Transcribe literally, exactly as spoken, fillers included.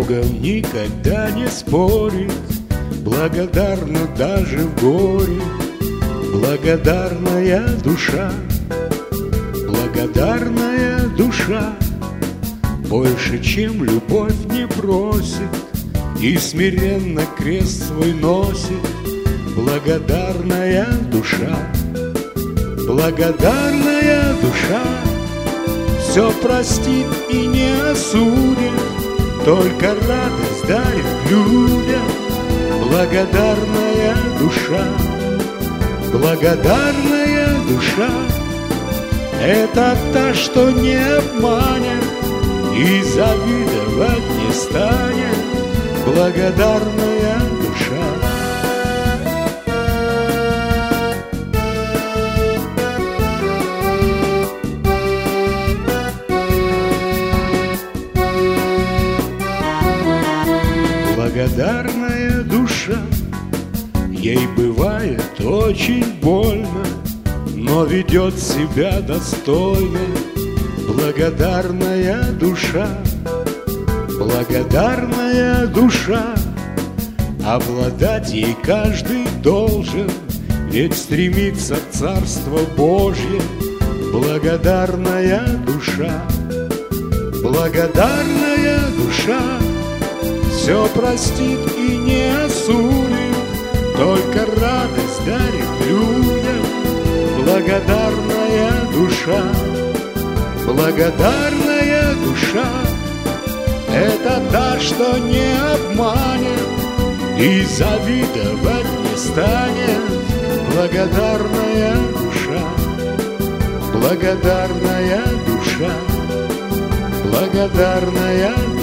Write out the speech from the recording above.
Богом никогда не спорит, благодарна даже в горе. Благодарная душа, благодарная душа, больше, чем любовь, не просит и смиренно крест свой носит. Благодарная душа, благодарная душа, все простит и не осудит, только радость дарит людям. Благодарная душа, благодарная душа, это та, что не обманет и завидовать не станет. Благодарная душа. Благодарная душа, ей бывает очень больно, но ведет себя достойно. Благодарная душа, благодарная душа, обладать ей каждый должен, ведь стремится в Царство Божье. Благодарная душа, благодарная душа, все простит и не осудит, только радость дарит людям. Благодарная душа, благодарная душа, это та, что не обманет и завидовать не станет. Благодарная душа, благодарная душа, благодарная душа.